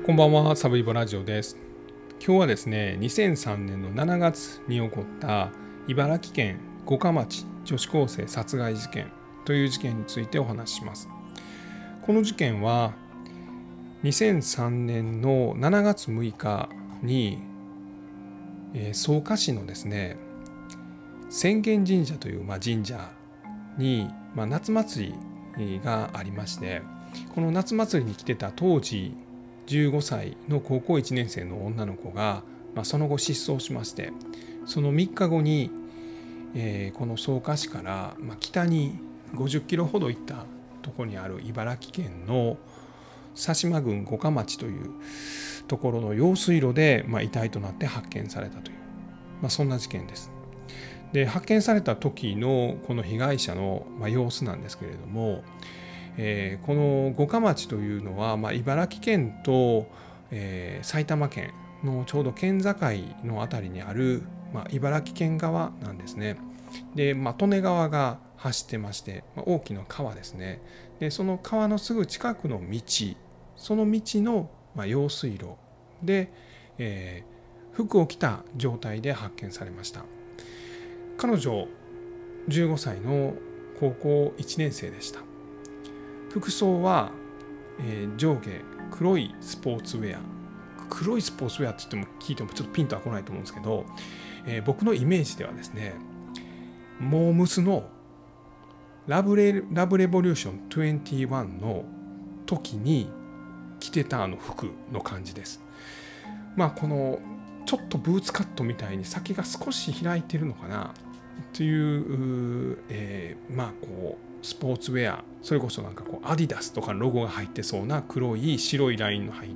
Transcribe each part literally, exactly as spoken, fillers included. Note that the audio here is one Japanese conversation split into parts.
こんばんは、サブイボラジオです。今日はですね、にせんさんねんのしちがつに起こった茨城県五霞町女子高生殺害事件という事件についてお話しします。この事件はにせんさんねんのしちがつむいかに、えー、草加市のですね、浅間神社という、まあ、神社に、まあ、夏祭りがありまして、この夏祭りに来てた当時じゅうごさいの高校いちねん生の女の子が、まあ、その後失踪しまして、そのみっかごに、えー、この草加市から、まあ、北にごじゅっキロほど行ったところにある茨城県の佐島郡五霞町というところの用水路で、まあ、遺体となって発見されたという、まあ、そんな事件です。で、発見された時のこの被害者の、まあ、様子なんですけれども、えー、この五霞町というのは、まあ、茨城県と、えー、埼玉県のちょうど県境のあたりにある、まあ、茨城県側なんですね。で、まあ、利根川が走ってまして、まあ、大きな川ですね。で、その川のすぐ近くの道、その道の、まあ、用水路で、えー、服を着た状態で発見されました。彼女じゅうごさいの高校いちねん生でした。服装は、えー、上下黒いスポーツウェア、黒いスポーツウェアって言っても聞いてもちょっとピンとは来ないと思うんですけど、えー、僕のイメージではですね、モームスのラブレ、ラブレボリューションにじゅういちの時に着てたあの服の感じです。まあこのちょっとブーツカットみたいに先が少し開いてるのかなという、えー、まあこうスポーツウェア、それこそなんかこうアディダスとかロゴが入ってそうな黒い白いラインの入った、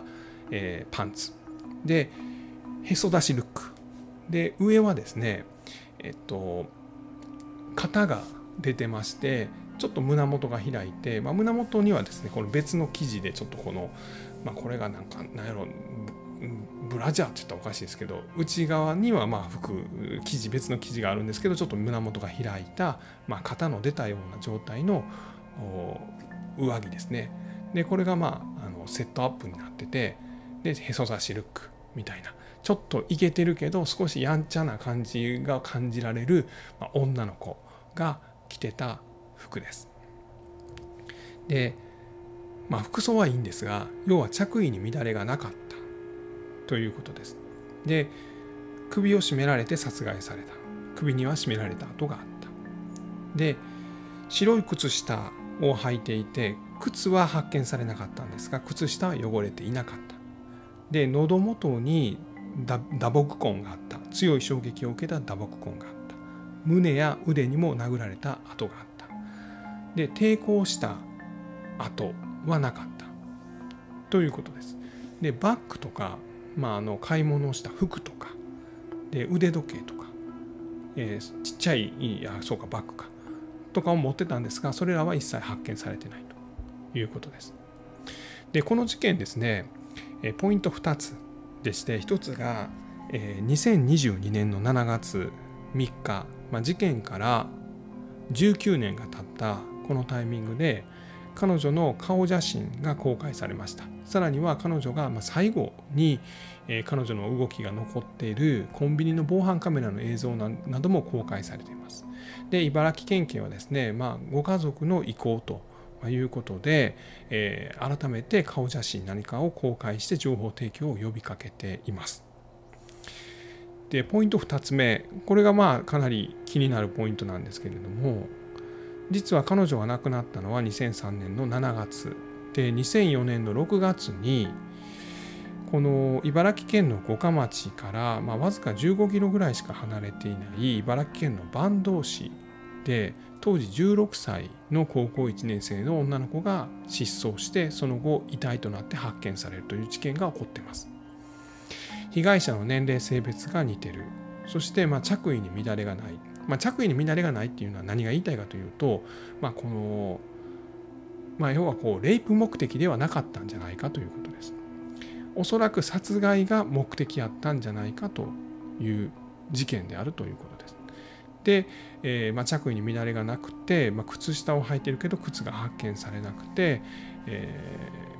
えー、パンツで、へそ出しルックで、上はですね、えっと肩が出てまして、ちょっと胸元が開いて、まあ、胸元にはですね、この別の生地でちょっとこの、まあ、これがなんかなんやろ、ブラジャーって言ったらおかしいですけど、内側にはまあ服生地、別の生地があるんですけど、ちょっと胸元が開いた、まあ、肩の出たような状態の上着ですね。でこれがまああのセットアップになってて、でへそ出しルックみたいな、ちょっとイケてるけど少しやんちゃな感じが感じられる、まあ、女の子が着てた服です。で、まあ、服装はいいんですが、要は着衣に乱れがなかったということです。で、首を絞められて殺害された。首には絞められた跡があった。で、白い靴下を履いていて、靴は発見されなかったんですが、靴下は汚れていなかった。で、喉元に打撲痕があった。強い衝撃を受けた打撲痕があった。胸や腕にも殴られた跡があった。で、抵抗した跡はなかったということです。で、バッグとか、まあ、あの買い物をした服とかで、腕時計とか、えー、ちっちゃいいやそうかバッグかとかを持ってたんですが、それらは一切発見されてないということです。で、この事件ですね、ポイントふたつでして、ひとつがにせんにじゅうにねんのしちがつみっか、まあ、事件からじゅうきゅうねんが経ったこのタイミングで、彼女の顔写真が公開されました。さらには彼女が最後に彼女の動きが残っているコンビニの防犯カメラの映像なども公開されています。で、茨城県警はですね、まあ、ご家族の意向ということで、えー、改めて顔写真何かを公開して情報提供を呼びかけています。で、ポイントふたつめ、これがまあかなり気になるポイントなんですけれども、実は彼女が亡くなったのはにせんさんねんのしちがつで、にせんよねんのろくがつにこの茨城県の五霞町から、まあ、わずかじゅうごキロぐらいしか離れていない茨城県の坂東市で、当時じゅうろくさいの高校いちねん生の女の子が失踪して、その後遺体となって発見されるという事件が起こっています。被害者の年齢性別が似てる。そしてまあ着衣に乱れがない。まあ、着衣に乱れがないっていうのは何が言いたいかというと、まあ、この、まあ、要はこうレイプ目的ではなかったんじゃないかということです。おそらく殺害が目的やったんじゃないかという事件であるということです。で、えーまあ、着衣に乱れがなくて、まあ、靴下を履いてるけど靴が発見されなくて、え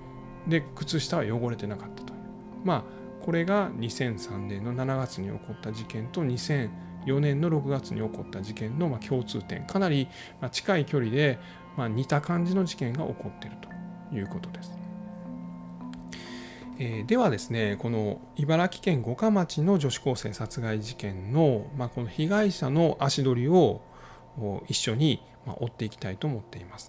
で靴下は汚れてなかったという、まあこれがにせんさんねんのしちがつに起こった事件とにせんよねんのろくがつに起こった事件のまあ共通点、かなり近い距離でまあ似た感じの事件が起こっているということです。えー、ではですね、この茨城県五霞町の女子高生殺害事件の、まあ、この被害者の足取りを一緒に追っていきたいと思っています。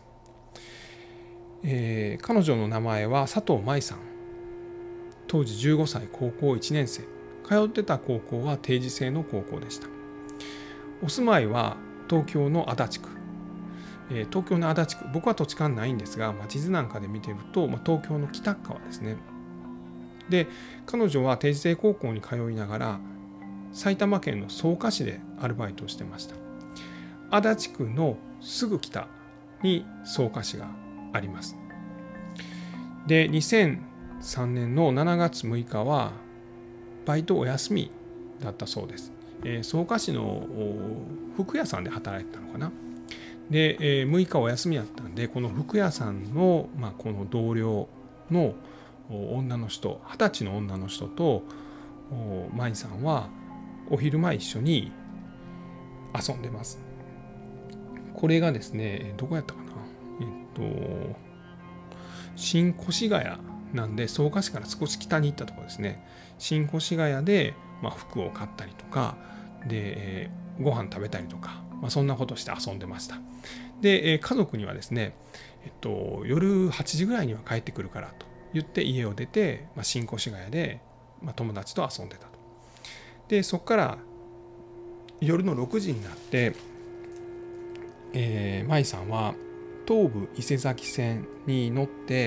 えー、彼女の名前は佐藤舞さん。当時じゅうごさい、高校いちねん生。通ってた高校は定時制の高校でした。お住まいは東京の足立区。えー、東京の足立区、僕は土地勘ないんですが、まあ、地図なんかで見てると、まあ、東京の北側ですね。で、彼女は定時制高校に通いながら埼玉県の草加市でアルバイトをしてました。足立区のすぐ北に草加市があります。で、にせんさんねんのしちがつむいかはバイトお休みだったそうです。えー、草加市の服屋さんで働いてたのかな。で、えー、むいかお休みだったんで、この服屋さんの、まあ、この同僚の女の人、はたちの女の人と舞さんはお昼前一緒に遊んでます。これがですね、どこやったかな、えっと新越谷なんで、草加市から少し北に行ったところですね。新越谷で、まあ、服を買ったりとかで、えー、ご飯食べたりとか、まあ、そんなことして遊んでました。で、えー、家族にはですね、えっと、夜はちじぐらいには帰ってくるからと言って家を出て、まあ、新越谷で、まあ、友達と遊んでたと。で、そこから夜のろくじになって、えー、舞さんは東武伊勢崎線に乗って、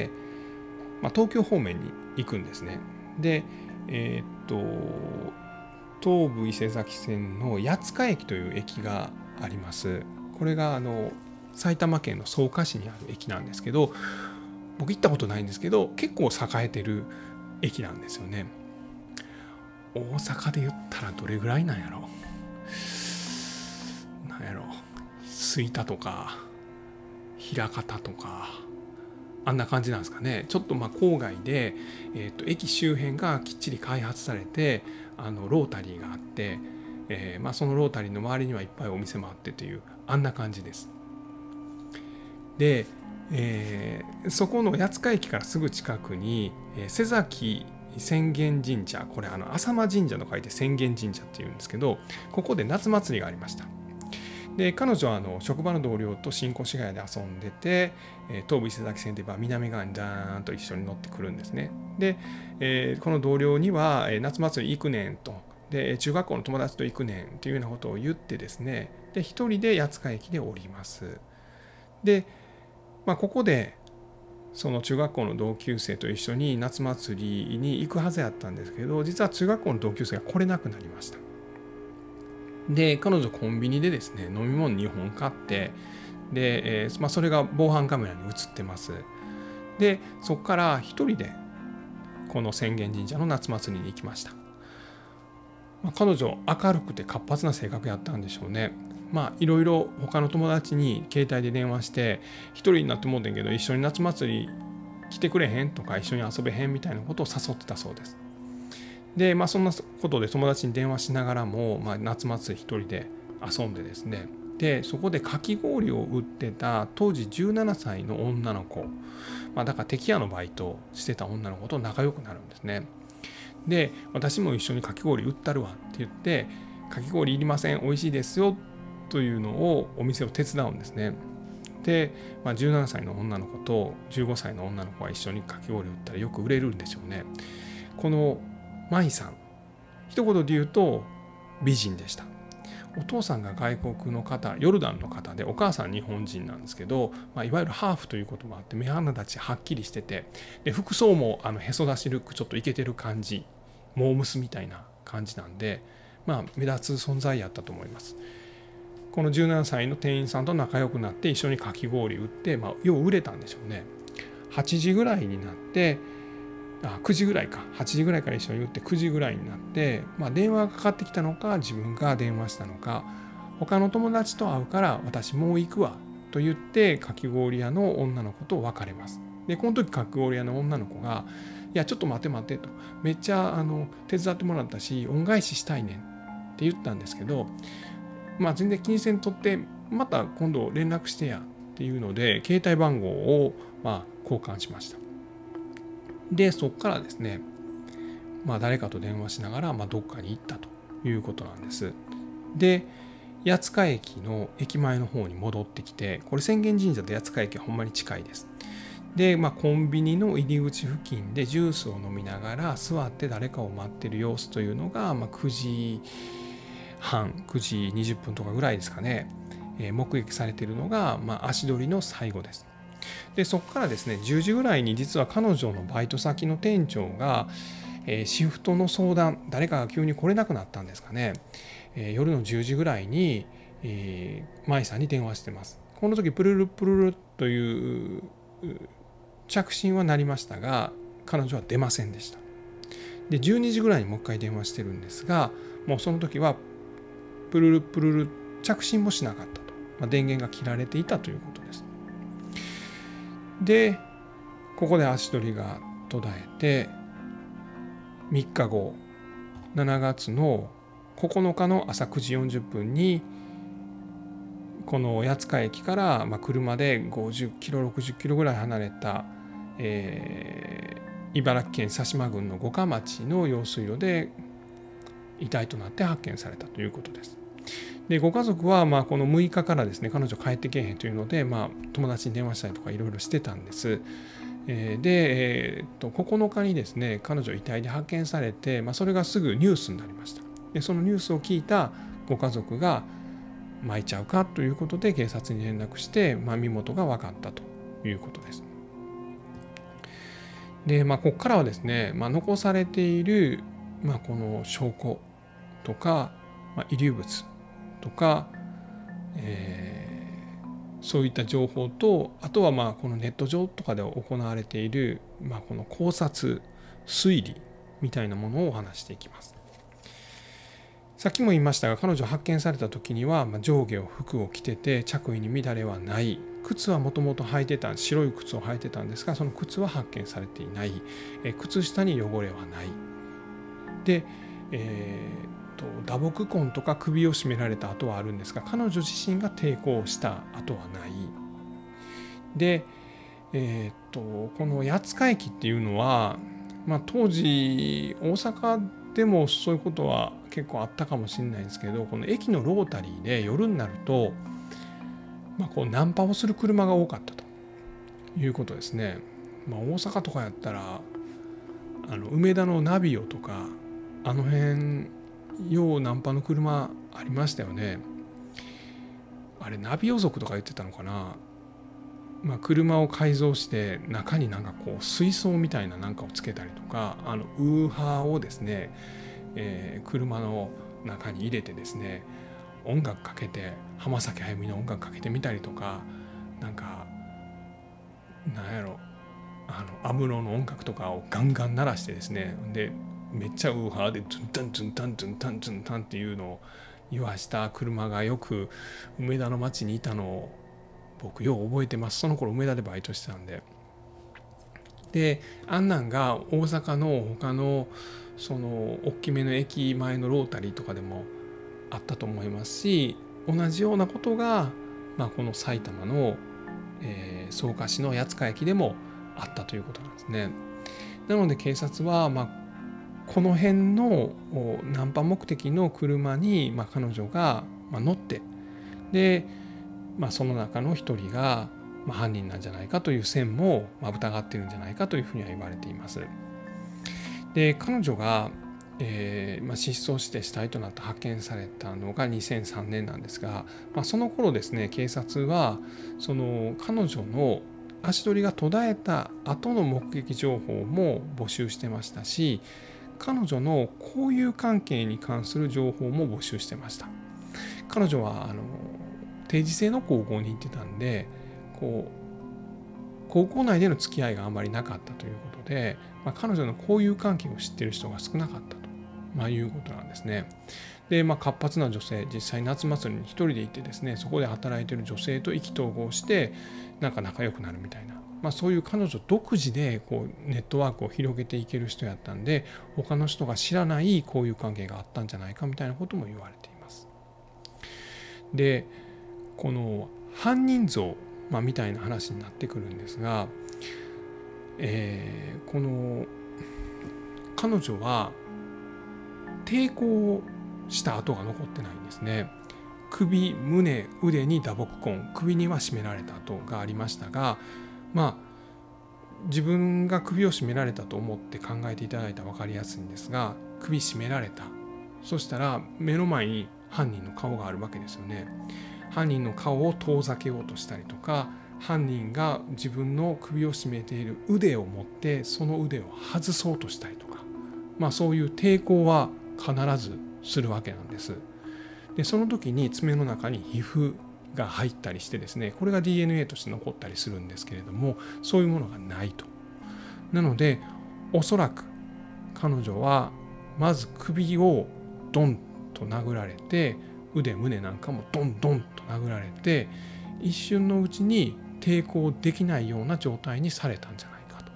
まあ、東京方面に行くんですね。で、えー、っと東武伊勢崎線の八塚駅という駅があります。これがあの埼玉県の草加市にある駅なんですけど、僕行ったことないんですけど、結構栄えてる駅なんですよね。大阪で言ったらどれぐらいなんやろなんやろ吹田とか枚方とか、あんな感じなんですかね。ちょっとまあ郊外で、えー、と駅周辺がきっちり開発されて、あのロータリーがあって、えーまあ、そのロータリーの周りにはいっぱいお店もあってという、あんな感じです。で、えー、そこの八塚駅からすぐ近くに、えー、瀬崎浅間神社、これあの浅間神社の書いて浅間神社っていうんですけど、ここで夏祭りがありました。で、彼女はあの職場の同僚と新越谷で遊んでて、えー、東武伊勢崎線で南側にダーンと一緒に乗ってくるんですね。で、えー、この同僚には、えー、夏祭り行くねんと、で中学校の友達と行くねんっていうようなことを言ってですね、で一人で八塚駅で降ります。で、まあ、ここでその中学校の同級生と一緒に夏祭りに行くはずやったんですけど、実は中学校の同級生が来れなくなりました。で、彼女コンビニでですね、飲み物にほん買って、で、えーまあ、それが防犯カメラに映ってます。で、そこから一人でこの浅間神社の夏祭りに行きました。まあ、彼女明るくて活発な性格やったんでしょうね。まあいろいろ他の友達に携帯で電話して、一人になってもうてんけど一緒に夏祭り来てくれへんとか、一緒に遊べへんみたいなことを誘ってたそうです。で、まあそんなことで友達に電話しながらも、まあ、夏祭り一人で遊んでですね、でそこでかき氷を売ってた当時じゅうななさいの女の子、まあ、だから敵屋のバイトをしてた女の子と仲良くなるんですね。で、私も一緒にかき氷売ったるわって言って、かき氷いりません、美味しいですよというのをお店を手伝うんですね。で、まあ、じゅうななさいの女の子とじゅうごさいの女の子が一緒にかき氷売ったらよく売れるんでしょうね。この舞さん、一言で言うと美人でした。お父さんが外国の方、ヨルダンの方で、お母さん日本人なんですけど、まあ、いわゆるハーフということもあって目鼻立ちはっきりしてて、で服装もあのへそ出しルック、ちょっとイケてる感じ、モームスみたいな感じなんで、まあ、目立つ存在やったと思います。このじゅうななさいの店員さんと仲良くなって一緒にかき氷売って、まあ、よう売れたんでしょうね。はちじぐらいになって、あくじぐらいか、はちじぐらいから一緒に売ってくじぐらいになって、まあ、電話がかかってきたのか自分が電話したのか、他の友達と会うから私もう行くわと言ってかき氷屋の女の子と別れます。 でこの時かき氷屋の女の子が「いやちょっと待って待って」と「めっちゃあの手伝ってもらったし恩返ししたいねん」って言ったんですけど、まあ全然気にせんとってまた今度連絡してやっていうので携帯番号をまあ交換しました。でそこからですね、まあ、誰かと電話しながらまあどっかに行ったということなんです。で八塚駅の駅前の方に戻ってきて、これ浅間神社と八塚駅はほんまに近いです。で、まあ、コンビニの入り口付近でジュースを飲みながら座って誰かを待ってる様子というのが、まあ、くじはんくじにじゅっぷんとかぐらいですかね、えー、目撃されているのが、まあ、足取りの最後です。でそこからですねじゅうじぐらいに実は彼女のバイト先の店長が、えー、シフトの相談、誰かが急に来れなくなったんですかね、えー、夜のじゅうじぐらいに、えー、舞さんに電話してます。この時プルルプルルという着信は鳴りましたが彼女は出ませんでした。でじゅうにじぐらいにもう一回電話してるんですが、もうその時はプルルプルル着信もしなかったと、まあ、電源が切られていたということです。でここで足取りが途絶えてみっかごしちがつのここのかの朝くじよんじゅっぷんにこの八塚駅からまあ車でごじゅっキロろくじゅっキロぐらい離れた、えー、茨城県佐島郡の五霞町の用水路で遺体となって発見されたということです。でご家族はまあこのむいかからですね彼女帰ってけえへんというので、まあ、友達に電話したりとかいろいろしてたんです。で、えー、っとここのかにですね彼女遺体で発見されて、まあ、それがすぐニュースになりました。でそのニュースを聞いたご家族が巻いちゃうかということで警察に連絡して、まあ、身元が分かったということです。で、まあ、ここからはですね、まあ、残されている、まあ、この証拠とか、まあ、遺留物とか、えー、そういった情報と、あとはまあこのネット上とかで行われている、まあ、この考察推理みたいなものをお話していきます。さっきも言いましたが彼女発見された時には上下を服を着てて着衣に乱れはない、靴はもともと履いてた白い靴を履いてたんですがその靴は発見されていない、え靴下に汚れはないで、えー、と打撲痕とか首を絞められた跡はあるんですが彼女自身が抵抗した跡はないで、えー、とこの八塚駅っていうのは、まあ、当時大阪でもそういうことは結構あったかもしれないんですけど、この駅のロータリーで夜になると、まあ、こうナンパをする車が多かったということですね。まあ、大阪とかやったらあの梅田のナビオとかあの辺ようナンパの車ありましたよね。あれナビオ族とか言ってたのかな。まあ、車を改造して中になんかこう水槽みたいななんかをつけたりとか、あのウーハーをですね、えー、車の中に入れてですね音楽かけて浜崎あゆみの音楽かけてみたりとか、なんかなんやろあの安室の音楽とかをガンガン鳴らしてですね、でめっちゃウーハーでズンタンズンタンズンタンズンタンっていうのを言わした車がよく梅田の街にいたのを僕よう覚えてます。その頃梅田でバイトしてたんで。であんなんが大阪の他のその大きめの駅前のロータリーとかでもあったと思いますし、同じようなことが、まあ、この埼玉の、えー、草加市の八塚駅でもあったということなんですね。なので警察は、まあ、この辺のナンパ目的の車に、まあ、彼女が乗ってでまあ、その中の一人が犯人なんじゃないかという線も疑っているんじゃないかというふうには言われています。で彼女が、えーまあ、失踪して死体となって発見されたのがにせんさんねんなんですが、まあ、その頃ですね警察はその彼女の足取りが途絶えた後の目撃情報も募集してましたし、彼女の交友関係に関する情報も募集してました。彼女はあの定時制の高校に行ってたんで、こう高校内での付き合いがあまりなかったということで、まあ、彼女の交友関係を知っている人が少なかったと、まあ、いうことなんですね。で、まあ、活発な女性、実際夏祭りに一人で行ってですね、そこで働いている女性と意気投合してなんか仲良くなるみたいなまあ、そういう彼女独自でこうネットワークを広げていける人やったんで、他の人が知らない交友関係があったんじゃないかみたいなことも言われています。でこの犯人像、まあ、みたいな話になってくるんですが、えー、この彼女は抵抗した跡が残ってないんですね。首、胸、腕に打撲痕、首には絞められた跡がありましたが、まあ自分が首を絞められたと思って考えていただいたら分かりやすいんですが、首絞められた、そしたら目の前に犯人の顔があるわけですよね。犯人の顔を遠ざけようとしたりとか、犯人が自分の首を絞めている腕を持ってその腕を外そうとしたりとか、まあそういう抵抗は必ずするわけなんです。でその時に爪の中に皮膚が入ったりしてですね、これが ディーエヌエー として残ったりするんですけれども、そういうものがないと。なのでおそらく彼女はまず首をドンと殴られて、腕胸なんかもドンドンと殴られて、一瞬のうちに抵抗できないような状態にされたんじゃないかと。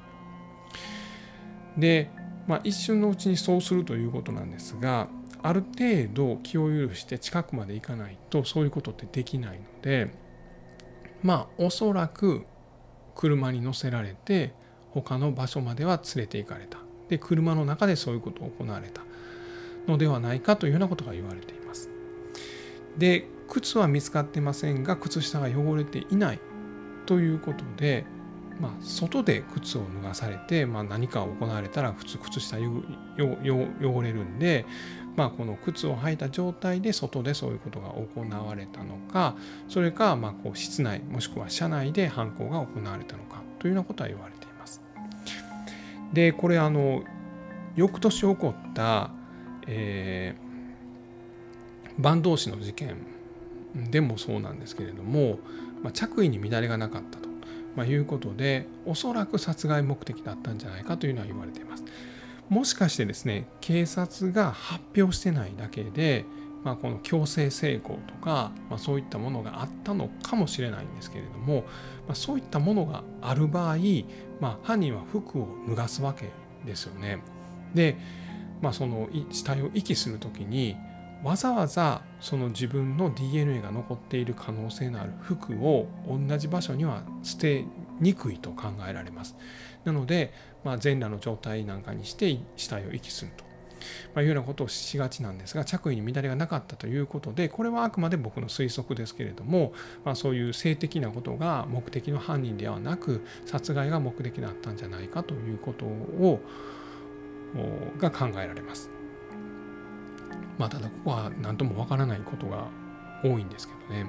で、まあ、一瞬のうちにそうするということなんですが、ある程度気を許して近くまで行かないとそういうことってできないので、まあおそらく車に乗せられて他の場所までは連れて行かれた。で車の中でそういうことが行われたのではないかというようなことが言われています。で靴は見つかってませんが、靴下が汚れていないということで、まあ、外で靴を脱がされて、まあ、何か行われたら普通靴下よ汚れるんで、まあ、この靴を履いた状態で外でそういうことが行われたのか、それかまあこう室内もしくは車内で犯行が行われたのかというようなことは言われています。でこれあの翌年起こった、えー、坂東市の事件でもそうなんですけれども、まあ、着衣に乱れがなかったと、まあ、いうことで、おそらく殺害目的だったんじゃないかというのは言われています。もしかしてですね、警察が発表してないだけで、まあ、この強制性交とか、まあ、そういったものがあったのかもしれないんですけれども、まあ、そういったものがある場合、まあ、犯人は服を脱がすわけですよね。で、まあ、その死体を遺棄するときにわざわざその自分の ディーエヌエー が残っている可能性のある服を同じ場所には捨てにくいと考えられます。なので、まあ、全裸の状態なんかにして死体を遺棄すると、まあ、いうようなことをしがちなんですが、着衣に乱れがなかったということで、これはあくまで僕の推測ですけれども、まあ、そういう性的なことが目的の犯人ではなく殺害が目的だったんじゃないかということをが考えられます。まあ、ただここは何ともわからないことが多いんですけどね。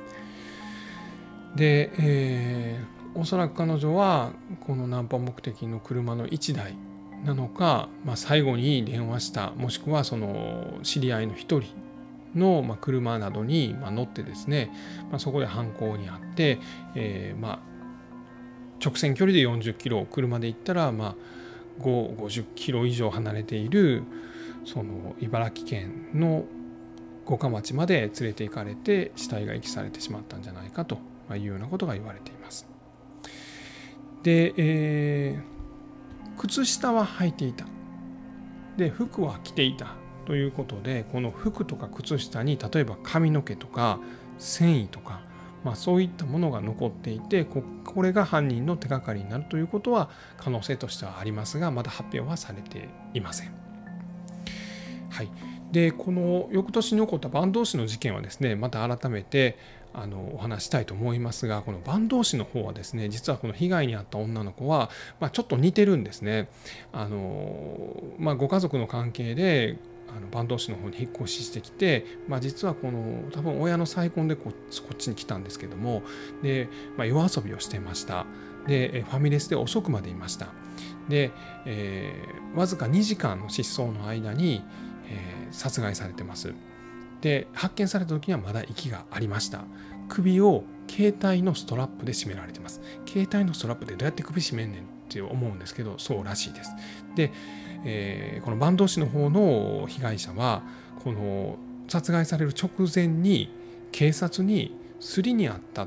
で、えー、おそらく彼女はこのナンパ目的の車のいちだいなのか、まあ、最後に電話した、もしくはその知り合いの一人の車などに乗ってですね、まあ、そこで犯行にあって、えー、まあ直線距離でよんじゅっキロ、車で行ったらまあごじゅっキロ以上離れているその茨城県の五霞町まで連れて行かれて死体が遺棄されてしまったんじゃないかというようなことが言われています。で、えー、靴下は履いていた。で、服は着ていたということで、この服とか靴下に例えば髪の毛とか繊維とか、まあ、そういったものが残っていて、これが犯人の手がかりになるということは可能性としてはありますが、まだ発表はされていません。はい、でこの翌年に起こった坂東市の事件はですね、また改めてあのお話したいと思いますが、この坂東市の方はですね、実はこの被害に遭った女の子は、まあ、ちょっと似てるんですね。あの、まあ、ご家族の関係であの坂東市の方に引っ越ししてきて、まあ、実はこの多分親の再婚で こ, こっちに来たんですけども、で、まあ、夜遊びをしてました。でファミレスで遅くまでいました。で、えー、わずかにじかんの失踪の間にえー、殺害されてます。で発見された時にはまだ息がありました。首を携帯のストラップで絞められてます。携帯のストラップでどうやって首絞めんねんって思うんですけど、そうらしいです。で、えー、この坂東市の方の被害者はこの殺害される直前に警察にすりにあったと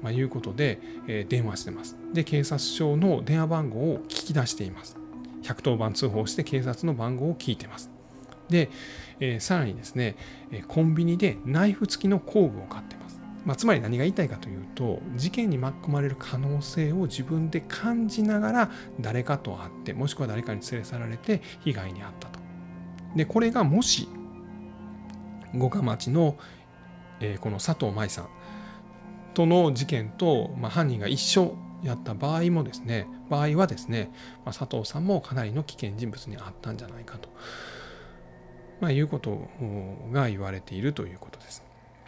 まあ、いうことで、えー、電話してます。で、警察署の電話番号を聞き出しています。ひゃくとおばん通報して警察の番号を聞いてます。で、えー、さらにですね、コンビニでナイフ付きの工具を買ってます。まあ、つまり何が言いたいかというと、事件に巻き込まれる可能性を自分で感じながら誰かと会って、もしくは誰かに連れ去られて被害に遭ったと。で、これがもし五霞町の、えー、この佐藤舞さんとの事件と、まあ、犯人が一緒やった場合もですね、場合はですね、まあ、佐藤さんもかなりの危険人物にあったんじゃないかと、まあ、いうことが言われているということです。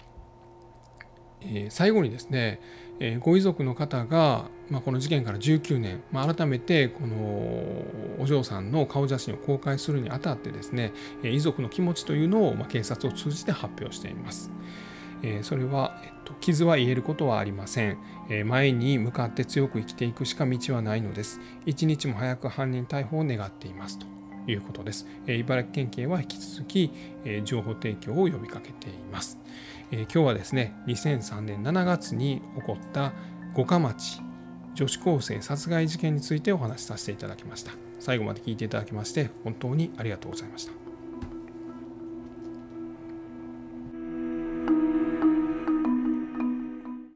えー、最後にですね、えー、ご遺族の方が、まあ、この事件からじゅうきゅうねん、まあ、改めてこのお嬢さんの顔写真を公開するにあたってですね、遺族の気持ちというのを、まあ、警察を通じて発表しています。えー、それは、えっと、傷は癒えることはありません、えー。前に向かって強く生きていくしか道はないのです。一日も早く犯人逮捕を願っていますということです。えー、茨城県警は引き続き、えー、情報提供を呼びかけています。えー、今日はですね、にせんさんねんしちがつに起こった五霞町女子高生殺害事件についてお話しさせていただきました。最後まで聞いていただきまして本当にありがとうございました。